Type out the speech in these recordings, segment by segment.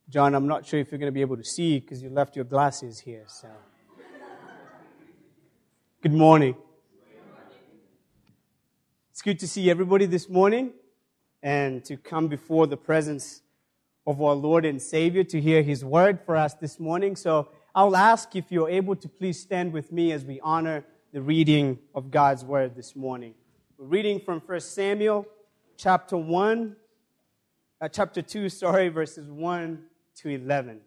John, I'm not sure if you're going to be able to see because you left your glasses here. So, good morning. It's good to see everybody this morning and to come before the presence of our Lord and Savior to hear His word for us this morning. So I'll ask if you're able to please stand with me as we honor the reading of God's word this morning. We're reading from 1 Samuel chapter 2, verses 1 to 11.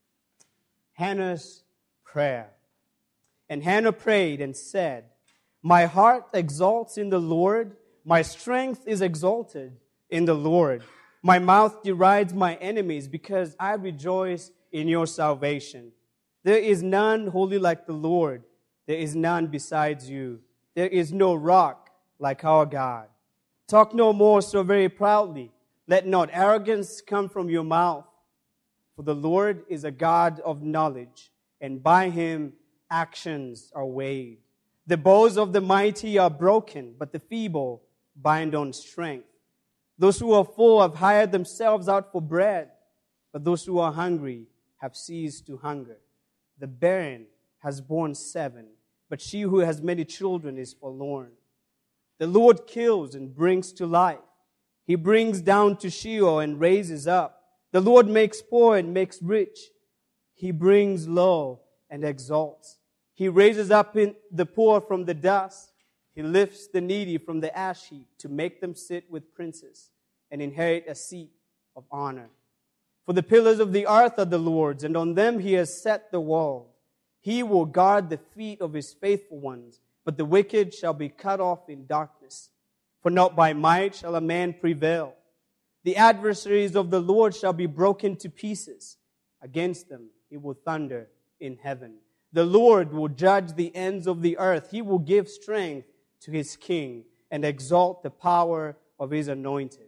Hannah's prayer. And Hannah prayed and said, "My heart exalts in the Lord, my strength is exalted in the Lord. My mouth derides my enemies because I rejoice in your salvation. There is none holy like the Lord. There is none besides you. There is no rock like our God. Talk no more so very proudly. Let not arrogance come from your mouth. For the Lord is a God of knowledge, and by Him actions are weighed. The bows of the mighty are broken, but the feeble bind on strength. Those who are full have hired themselves out for bread, but those who are hungry have ceased to hunger. The barren has borne 7, but she who has many children is forlorn. The Lord kills and brings to life. He brings down to Sheol and raises up. The Lord makes poor and makes rich. He brings low and exalts. He raises up the poor from the dust. He lifts the needy from the ash heap to make them sit with princes and inherit a seat of honor. For the pillars of the earth are the Lord's, and on them He has set the world. He will guard the feet of His faithful ones, but the wicked shall be cut off in darkness. For not by might shall a man prevail. The adversaries of the Lord shall be broken to pieces. Against them He will thunder in heaven. The Lord will judge the ends of the earth. He will give strength to His king and exalt the power of His anointed."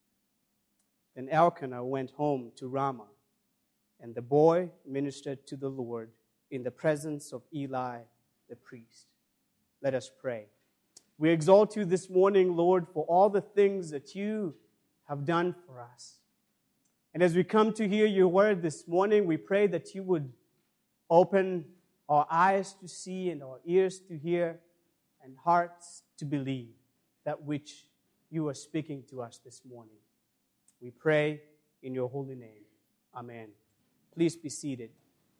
Then Elkanah went home to Ramah, and the boy ministered to the Lord in the presence of Eli the priest. Let us pray. We exalt You this morning, Lord, for all the things that You have done for us. And as we come to hear Your word this morning, we pray that You would open our eyes to see and our ears to hear and hearts to believe that which You are speaking to us this morning. We pray in Your holy name. Amen. Please be seated.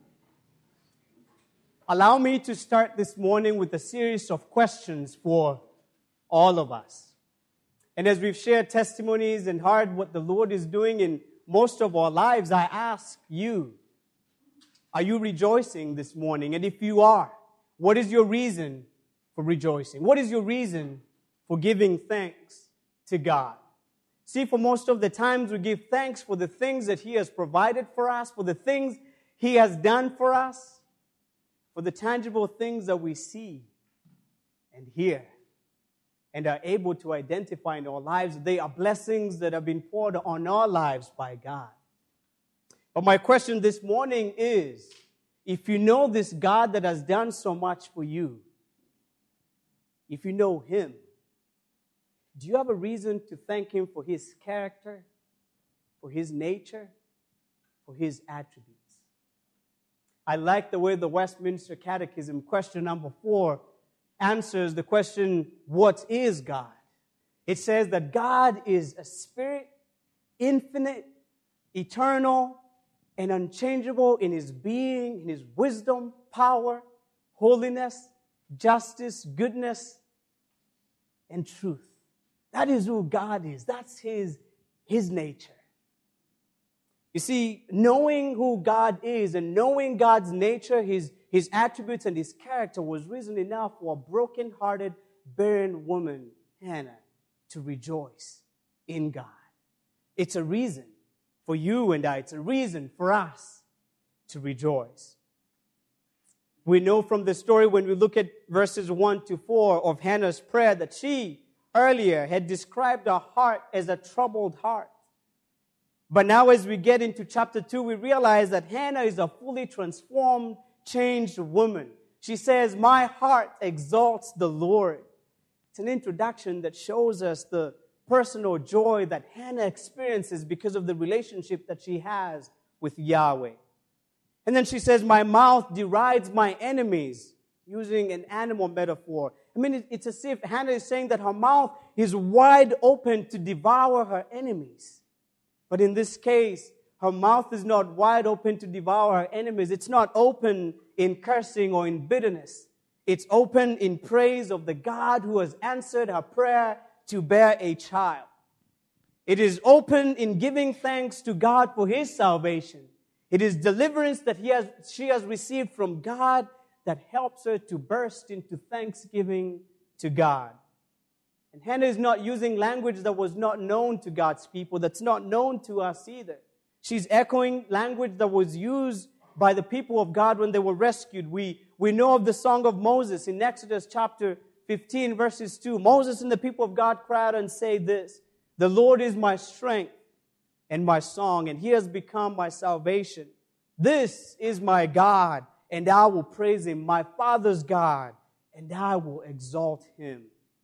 Allow me to start this morning with a series of questions for all of us. And as we've shared testimonies and heard what the Lord is doing in most of our lives, I ask you, are you rejoicing this morning? And if you are, what is your reason for rejoicing? What is your reason for giving thanks to God? See, for most of the times we give thanks for the things that He has provided for us, for the things He has done for us, for the tangible things that we see and hear and are able to identify in our lives. They are blessings that have been poured on our lives by God. But my question this morning is, if you know this God that has done so much for you, if you know Him, do you have a reason to thank Him for His character, for His nature, for His attributes? I like the way the Westminster Catechism, question number 4, answers the question, what is God? It says that God is a spirit, infinite, eternal, and unchangeable in His being, in His wisdom, power, holiness, justice, goodness, and truth. That is who God is. That's His nature. You see, knowing who God is and knowing God's nature, His attributes and His character was reason enough for a broken-hearted, barren woman, Hannah, to rejoice in God. It's a reason for you and I. It's a reason for us to rejoice. We know from the story when we look at verses 1 to 4 of Hannah's prayer that she earlier had described her heart as a troubled heart. But now as we get into chapter 2, we realize that Hannah is a fully transformed, changed woman. She says, "My heart exalts the Lord." It's an introduction that shows us the personal joy that Hannah experiences because of the relationship that she has with Yahweh. And then she says, my mouth derides my enemies, using an animal metaphor. I mean, it's as if Hannah is saying that her mouth is wide open to devour her enemies. But in this case, her mouth is not wide open to devour her enemies. It's not open in cursing or in bitterness. It's open in praise of the God who has answered her prayer to bear a child. It is open in giving thanks to God for His salvation. It is deliverance that she has received from God that helps her to burst into thanksgiving to God. And Hannah is not using language that was not known to God's people, that's not known to us either. She's echoing language that was used by the people of God when they were rescued. We know of the Song of Moses in Exodus chapter 15, verses 2. Moses and the people of God cry out and say this, the Lord is my strength and my song, and He has become my salvation. This is my God, and I will praise Him, my Father's God, and I will exalt Him.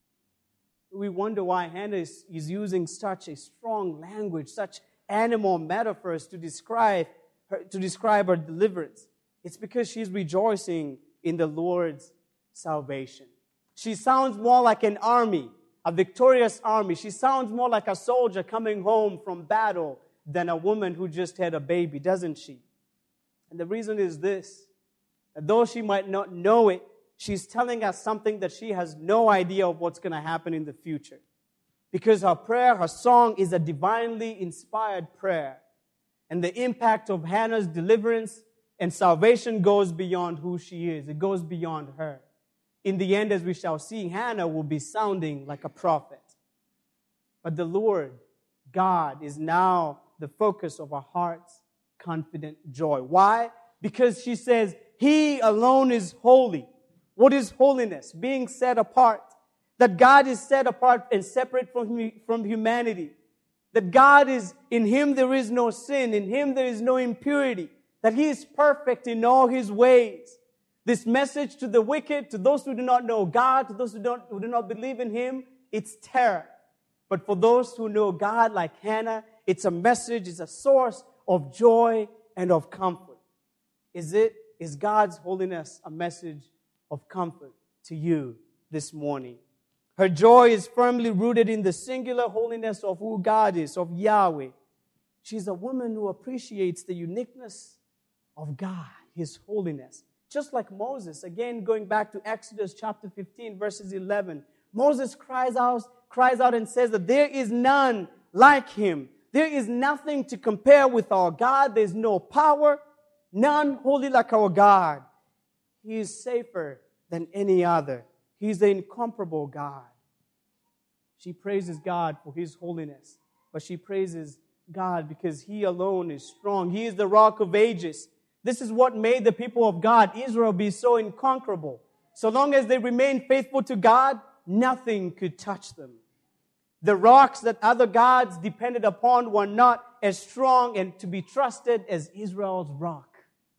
We wonder why Hannah is using such a strong language, such animal metaphors to describe her deliverance. It's because she's rejoicing in the Lord's salvation. She sounds more like an army, a victorious army. She sounds more like a soldier coming home from battle than a woman who just had a baby, doesn't she? And the reason is this, that though she might not know it, she's telling us something that she has no idea of what's going to happen in the future. Because her prayer, her song is a divinely inspired prayer. And the impact of Hannah's deliverance and salvation goes beyond who she is. It goes beyond her. In the end, as we shall see, Hannah will be sounding like a prophet. But the Lord, God, is now the focus of our heart's confident joy. Why? Because she says, He alone is holy. What is holiness? Being set apart. That God is set apart and separate from humanity. That God is, in Him there is no sin. In Him there is no impurity. That He is perfect in all His ways. This message to the wicked, to those who do not know God, to those who do not believe in Him, it's terror. But for those who know God like Hannah, it's a message, it's a source of joy and of comfort. Is God's holiness a message of comfort to you this morning? Her joy is firmly rooted in the singular holiness of who God is, of Yahweh. She's a woman who appreciates the uniqueness of God, His holiness. Just like Moses, again going back to Exodus chapter 15, verses 11. Moses cries out and says that there is none like Him. There is nothing to compare with our God. There's no power, none holy like our God. He is safer than any other. He's the incomparable God. She praises God for His holiness, but she praises God because He alone is strong. He is the Rock of Ages. This is what made the people of God, Israel, be so inconquerable. So long as they remained faithful to God, nothing could touch them. The rocks that other gods depended upon were not as strong and to be trusted as Israel's rock.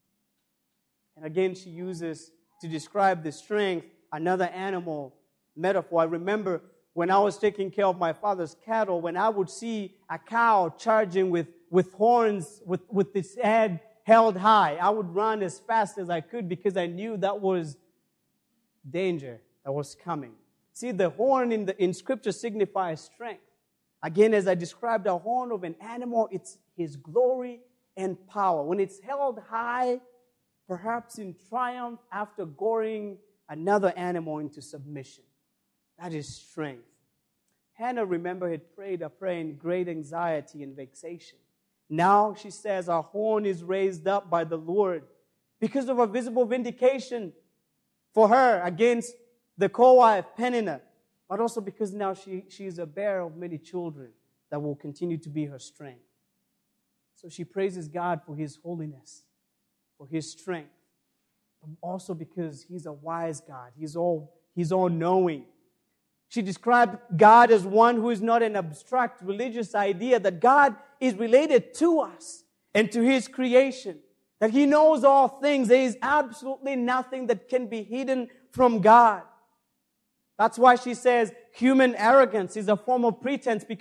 And again, she uses to describe the strength another animal metaphor. I remember when I was taking care of my father's cattle, when I would see a cow charging with horns, with its head held high, I would run as fast as I could because I knew that was danger that was coming. See, the horn in Scripture signifies strength. Again, as I described, a horn of an animal, it's His glory and power. When it's held high, perhaps in triumph after goring another animal into submission. That is strength. Hannah, remember, had prayed a prayer in great anxiety and vexation. Now, she says, our horn is raised up by the Lord because of a visible vindication for her against the co-wife Peninnah, but also because now she is a bearer of many children that will continue to be her strength. So she praises God for His holiness, for His strength, but also because He's a wise God. He's all-knowing. She described God as one who is not an abstract religious idea, that God is related to us and to His creation, that He knows all things. There is absolutely nothing that can be hidden from God. That's why she says human arrogance is a form of pretense, because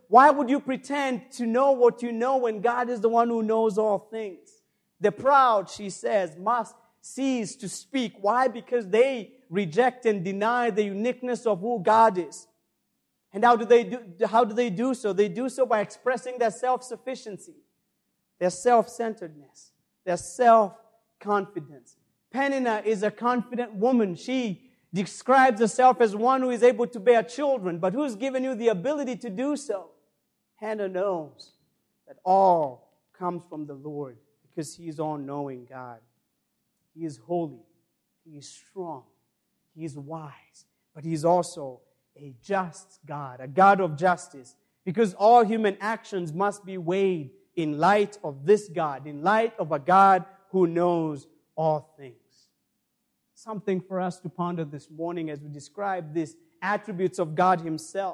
Why would you pretend to know what you know when God is the one who knows all things? The proud, she says, must cease to speak. Why? Because they reject and deny the uniqueness of who God is. And how do they do so? They do so by expressing their self-sufficiency, their self-centeredness, their self-confidence. Peninnah is a confident woman. She describes herself as one who is able to bear children, but who's given you the ability to do so? Hannah knows that all comes from the Lord because He is all-knowing God. He is holy. He is strong. He is wise. But He is also a just God, a God of justice, because all human actions must be weighed in light of this God, in light of a God who knows all things. Something for us to ponder this morning as we describe these attributes of God Himself.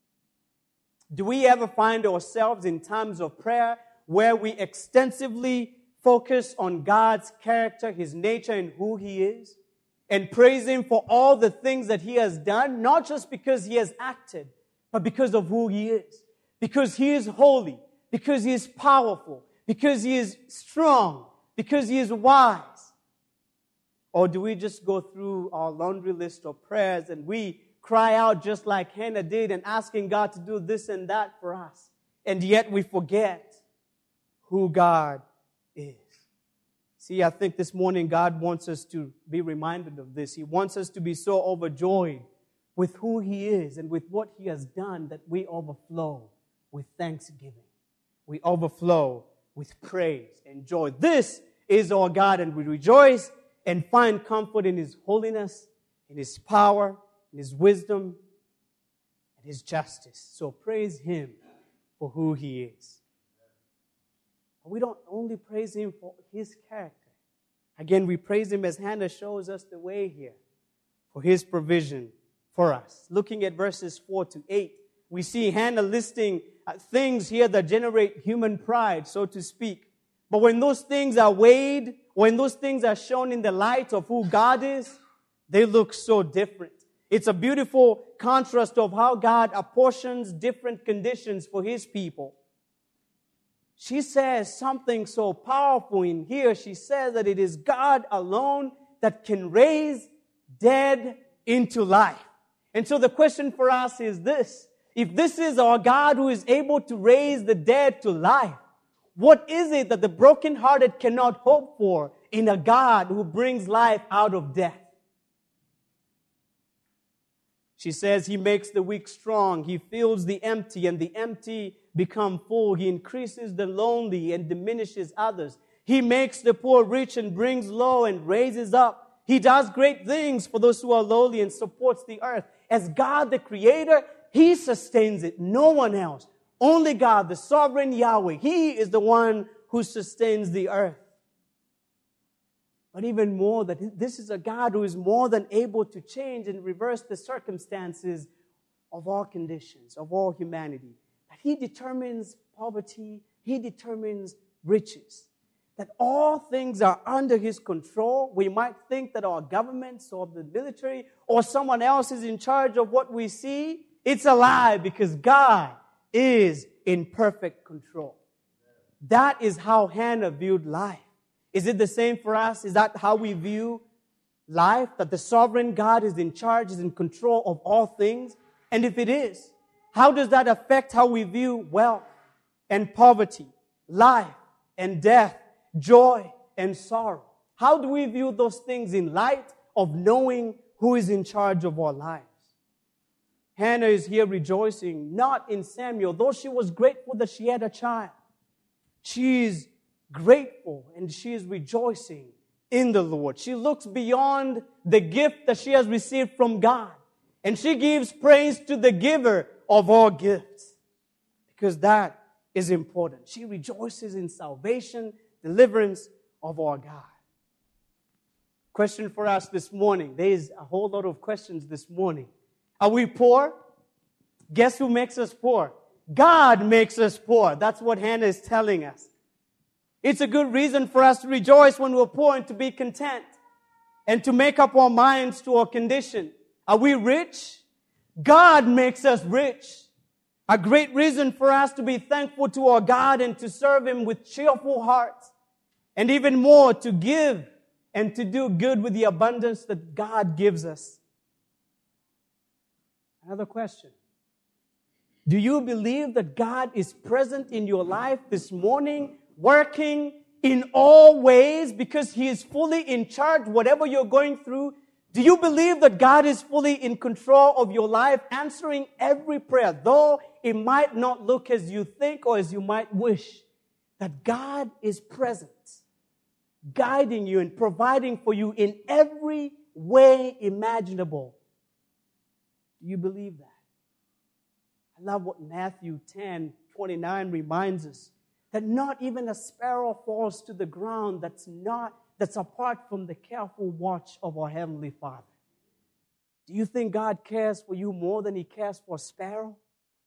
Do we ever find ourselves in times of prayer where we extensively focus on God's character, His nature, and who He is, and praise Him for all the things that He has done, not just because He has acted, but because of who He is? Because He is holy, because He is powerful, because He is strong, because He is wise. Or do we just go through our laundry list of prayers and we cry out just like Hannah did and asking God to do this and that for us, and yet we forget who God is? See, I think this morning God wants us to be reminded of this. He wants us to be so overjoyed with who He is and with what He has done that we overflow with thanksgiving. We overflow with praise and joy. This is our God, and we rejoice and find comfort in His holiness, in His power, in His wisdom, and His justice. So praise Him for who He is. But we don't only praise Him for His character. Again, we praise Him as Hannah shows us the way here, for His provision for us. Looking at verses 4 to 8, we see Hannah listing things here that generate human pride, so to speak. But when those things are weighed, when those things are shown in the light of who God is, they look so different. It's a beautiful contrast of how God apportions different conditions for His people. She says something so powerful in here. She says that it is God alone that can raise dead into life. And so the question for us is this: if this is our God who is able to raise the dead to life, what is it that the brokenhearted cannot hope for in a God who brings life out of death? She says He makes the weak strong. He fills the empty, and the empty become full. He increases the lonely and diminishes others. He makes the poor rich and brings low and raises up. He does great things for those who are lowly and supports the earth. As God the Creator, He sustains it. No one else. Only God, the sovereign Yahweh. He is the one who sustains the earth. But even more, that this is a God who is more than able to change and reverse the circumstances of all conditions, of all humanity. That He determines poverty, He determines riches. That all things are under His control. We might think that our governments or the military or someone else is in charge of what we see. It's a lie, because God is in perfect control. That is how Hannah viewed life. Is it the same for us? Is that how we view life? That the sovereign God is in charge, is in control of all things? And if it is, how does that affect how we view wealth and poverty, life and death, joy and sorrow? How do we view those things in light of knowing who is in charge of our lives? Hannah is here rejoicing, not in Samuel, though she was grateful that she had a child. She is grateful and she is rejoicing in the Lord. She looks beyond the gift that she has received from God, and she gives praise to the giver of all gifts, because that is important. She rejoices in salvation, deliverance of our God. Question for us this morning. There is a whole lot of questions this morning. Are we poor? Guess who makes us poor? God makes us poor. That's what Hannah is telling us. It's a good reason for us to rejoice when we're poor and to be content and to make up our minds to our condition. Are we rich? God makes us rich. A great reason for us to be thankful to our God and to serve Him with cheerful hearts. And even more, to give and to do good with the abundance that God gives us. Another question. Do you believe that God is present in your life this morning, working in all ways because He is fully in charge, whatever you're going through? Do you believe that God is fully in control of your life, answering every prayer, though it might not look as you think or as you might wish? That God is present, guiding you and providing for you in every way imaginable. Do you believe that? I love what Matthew 10:29 reminds us, that not even a sparrow falls to the ground that's apart from the careful watch of our Heavenly Father. Do you think God cares for you more than He cares for a sparrow?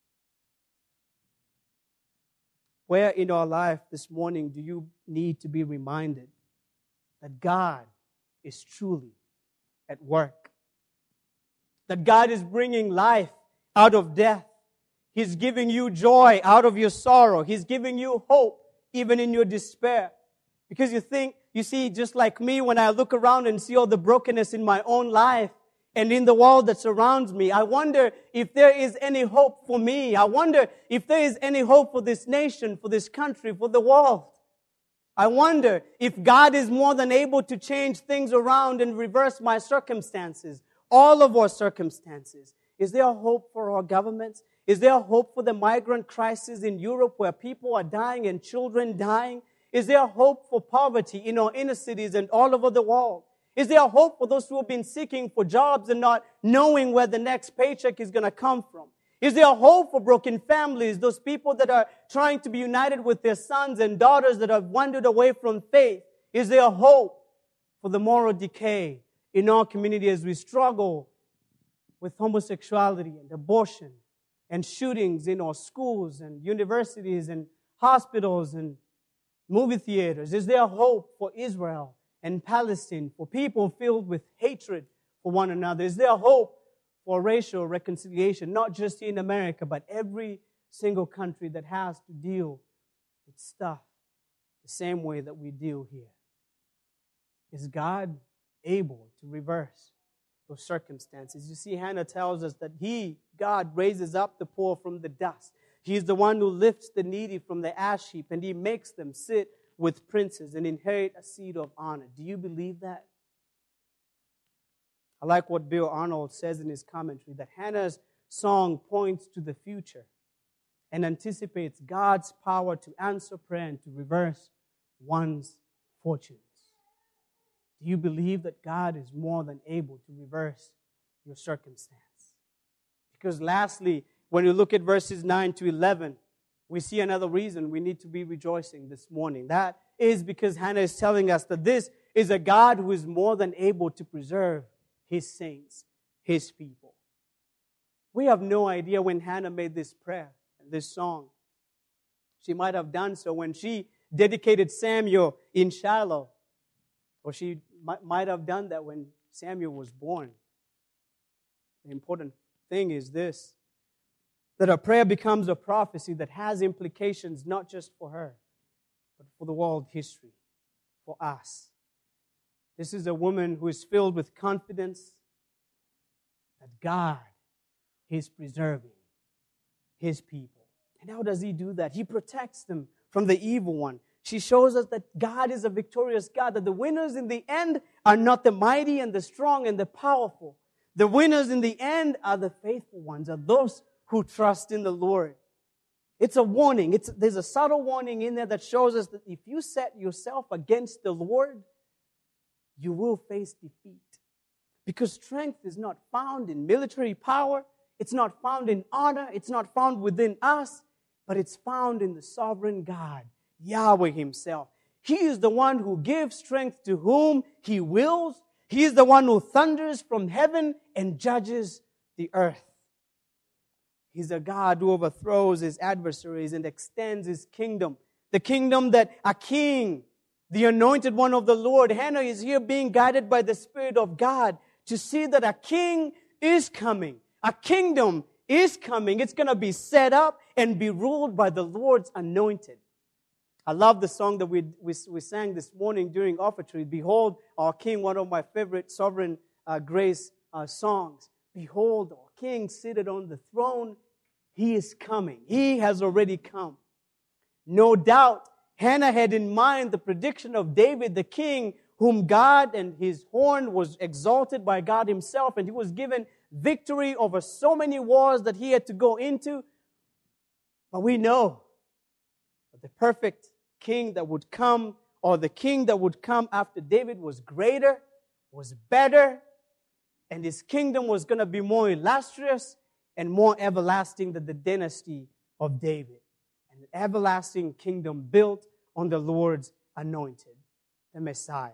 Where in our life this morning do you need to be reminded that God is truly at work? That God is bringing life out of death. He's giving you joy out of your sorrow. He's giving you hope even in your despair. Because you see, just like me, when I look around and see all the brokenness in my own life and in the world that surrounds me, I wonder if there is any hope for me. I wonder if there is any hope for this nation, for this country, for the world. I wonder if God is more than able to change things around and reverse my circumstances, all of our circumstances. Is there a hope for our governments? Is there a hope for the migrant crisis in Europe where people are dying and children dying? Is there a hope for poverty in our inner cities and all over the world? Is there a hope for those who have been seeking for jobs and not knowing where the next paycheck is going to come from? Is there a hope for broken families, those people that are trying to be united with their sons and daughters that have wandered away from faith? Is there a hope for the moral decay in our community as we struggle with homosexuality and abortion and shootings in our schools and universities and hospitals and movie theaters? Is there a hope for Israel and Palestine, for people filled with hatred for one another? Is there a hope for racial reconciliation, not just in America, but every single country that has to deal with stuff the same way that we deal here? Is God able to reverse those circumstances? You see, Hannah tells us that God, raises up the poor from the dust. He's the one who lifts the needy from the ash heap, and He makes them sit with princes and inherit a seat of honor. Do you believe that? I like what Bill Arnold says in his commentary, that Hannah's song points to the future and anticipates God's power to answer prayer and to reverse one's fortunes. Do you believe that God is more than able to reverse your circumstance? Because lastly, when you look at verses 9 to 11, we see another reason we need to be rejoicing this morning. That is because Hannah is telling us that this is a God who is more than able to preserve His saints, His people. We have no idea when Hannah made this prayer and this song. She might have done so when she dedicated Samuel in Shiloh. Or she might have done that when Samuel was born. The important thing is this, that her prayer becomes a prophecy that has implications not just for her, but for the world history, for us. This is a woman who is filled with confidence that God is preserving His people. And how does He do that? He protects them from the evil one. She shows us that God is a victorious God, that the winners in the end are not the mighty and the strong and the powerful. The winners in the end are the faithful ones, are those who trust in the Lord. It's a warning. There's a subtle warning in there that shows us that if you set yourself against the Lord, you will face defeat. Because strength is not found in military power. It's not found in honor. It's not found within us. But it's found in the sovereign God, Yahweh Himself. He is the one who gives strength to whom He wills. He is the one who thunders from heaven and judges the earth. He's a God who overthrows His adversaries and extends His kingdom. The kingdom that a king, the anointed one of the Lord, Hannah is here being guided by the Spirit of God to see that a king is coming. A kingdom is coming. It's going to be set up and be ruled by the Lord's anointed. I love the song that we sang this morning during offertory. Behold, our King, one of my favorite Sovereign Grace songs. Behold, our King seated on the throne. He is coming. He has already come. No doubt, Hannah had in mind the prediction of David, the king, whom God and his horn was exalted by God himself, and he was given victory over so many wars that he had to go into. But we know that the perfect king that would come, or the king that would come after David, was greater, was better, and his kingdom was going to be more illustrious and more everlasting than the dynasty of David. An everlasting kingdom built on the Lord's anointed, the Messiah.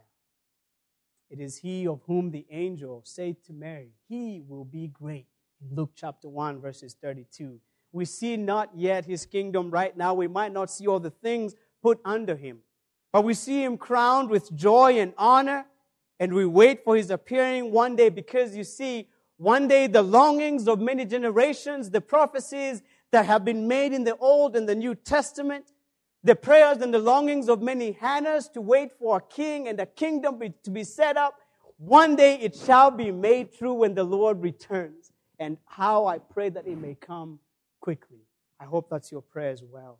It is he of whom the angel said to Mary, he will be great. In Luke chapter 1, verses 32. We see not yet his kingdom right now. We might not see all the things put under him. But we see him crowned with joy and honor, and we wait for his appearing one day, because you see, one day the longings of many generations, the prophecies that have been made in the Old and the New Testament, the prayers and the longings of many Hannahs to wait for a king and a kingdom to be set up, one day it shall be made true when the Lord returns. And how I pray that it may come quickly. I hope that's your prayer as well.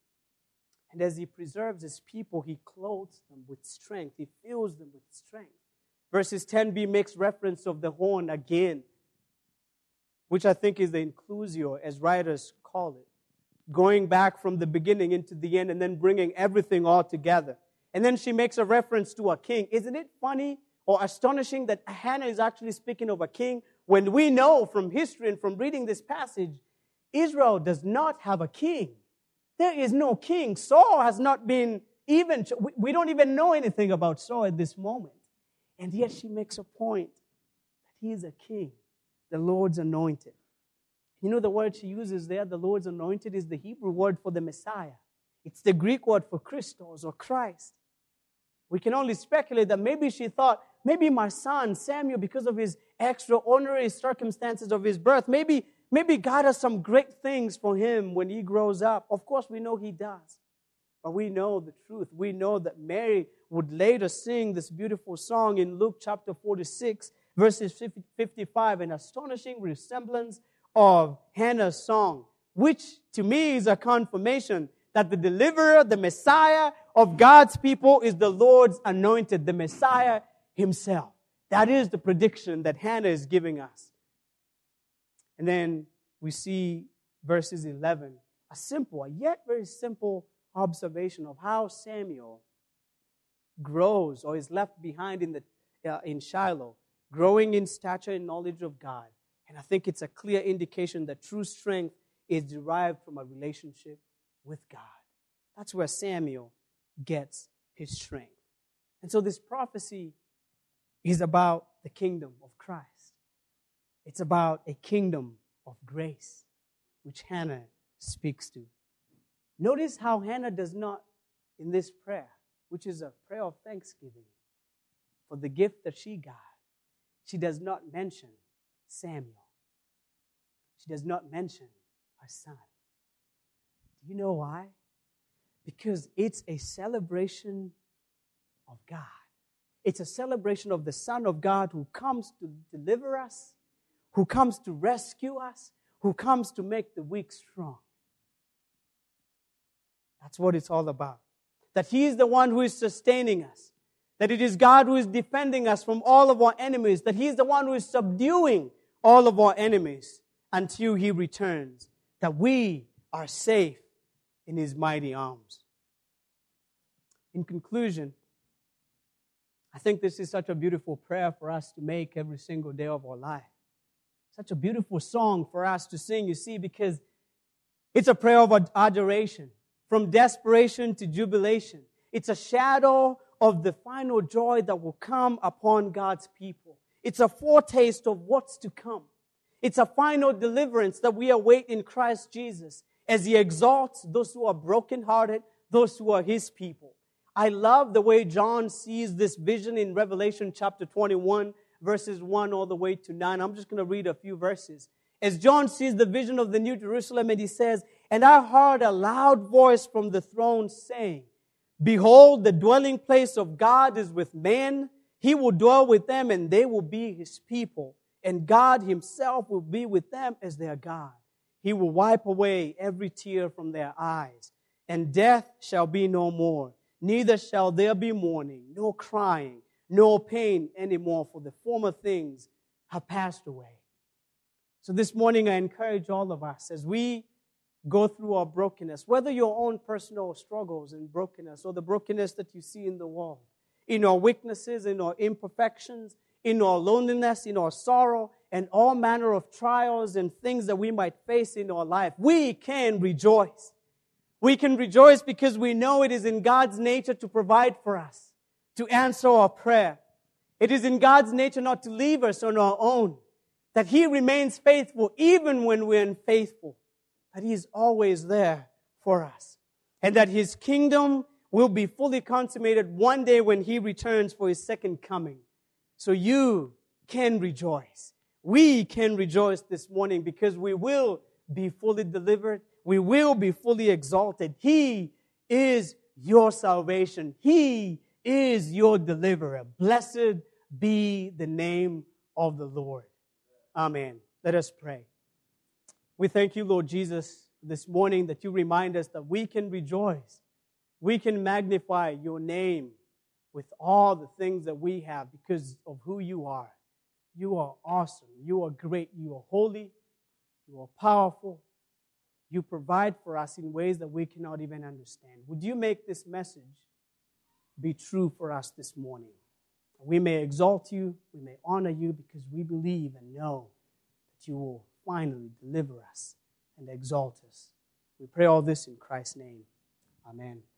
And as he preserves his people, he clothes them with strength. He fills them with strength. Verses 10b makes reference of the horn again, which I think is the inclusio, as writers call it. Going back from the beginning into the end and then bringing everything all together. And then she makes a reference to a king. Isn't it funny or astonishing that Hannah is actually speaking of a king when we know from history and from reading this passage, Israel does not have a king. There is no king. Saul has not been even, we don't even know anything about Saul at this moment. And yet she makes a point that he is a king, the Lord's anointed. You know the word she uses there, the Lord's anointed, is the Hebrew word for the Messiah. It's the Greek word for Christos or Christ. We can only speculate that maybe she thought, maybe my son Samuel, because of his extraordinary circumstances of his birth, maybe God has some great things for him when he grows up. Of course, we know he does. But we know the truth. We know that Mary would later sing this beautiful song in Luke chapter 46, verses 55, an astonishing resemblance of Hannah's song, which to me is a confirmation that the deliverer, the Messiah of God's people is the Lord's anointed, the Messiah himself. That is the prediction that Hannah is giving us. And then we see verses 11, a simple, yet very simple observation of how Samuel grows or is left behind in Shiloh, growing in stature and knowledge of God. And I think it's a clear indication that true strength is derived from a relationship with God. That's where Samuel gets his strength. And so this prophecy is about the kingdom of Christ. It's about a kingdom of grace, which Hannah speaks to. Notice how Hannah does not, in this prayer, which is a prayer of thanksgiving for the gift that she got, she does not mention Samuel. She does not mention her son. Do you know why? Because it's a celebration of God. It's a celebration of the Son of God who comes to deliver us, who comes to rescue us, who comes to make the weak strong. That's what it's all about. That He is the one who is sustaining us. That it is God who is defending us from all of our enemies. That He is the one who is subduing all of our enemies until He returns. That we are safe in His mighty arms. In conclusion, I think this is such a beautiful prayer for us to make every single day of our life. Such a beautiful song for us to sing, you see, because it's a prayer of adoration, from desperation to jubilation. It's a shadow of the final joy that will come upon God's people. It's a foretaste of what's to come. It's a final deliverance that we await in Christ Jesus as He exalts those who are brokenhearted, those who are His people. I love the way John sees this vision in Revelation chapter 21, verses 1 all the way to 9. I'm just going to read a few verses. As John sees the vision of the New Jerusalem, and he says, "And I heard a loud voice from the throne saying, Behold, the dwelling place of God is with men. He will dwell with them, and they will be His people. And God Himself will be with them as their God. He will wipe away every tear from their eyes. And death shall be no more. Neither shall there be mourning, no crying, no pain anymore, for the former things have passed away." So this morning I encourage all of us as we go through our brokenness, whether your own personal struggles and brokenness or the brokenness that you see in the world, in our weaknesses, in our imperfections, in our loneliness, in our sorrow, and all manner of trials and things that we might face in our life, we can rejoice. We can rejoice because we know it is in God's nature to provide for us, to answer our prayer. It is in God's nature not to leave us on our own, that He remains faithful even when we're unfaithful, that He is always there for us, and that His kingdom will be fully consummated one day when He returns for His second coming. So you can rejoice. We can rejoice this morning because we will be fully delivered. We will be fully exalted. He is your salvation. He is your deliverer. Blessed be the name of the Lord. Amen. Let us pray. We thank you, Lord Jesus, this morning that you remind us that we can rejoice. We can magnify your name with all the things that we have because of who you are. You are awesome. You are great. You are holy. You are powerful. You provide for us in ways that we cannot even understand. Would you make this message be true for us this morning? We may exalt you, we may honor you because we believe and know that you will finally deliver us and exalt us. We pray all this in Christ's name. Amen.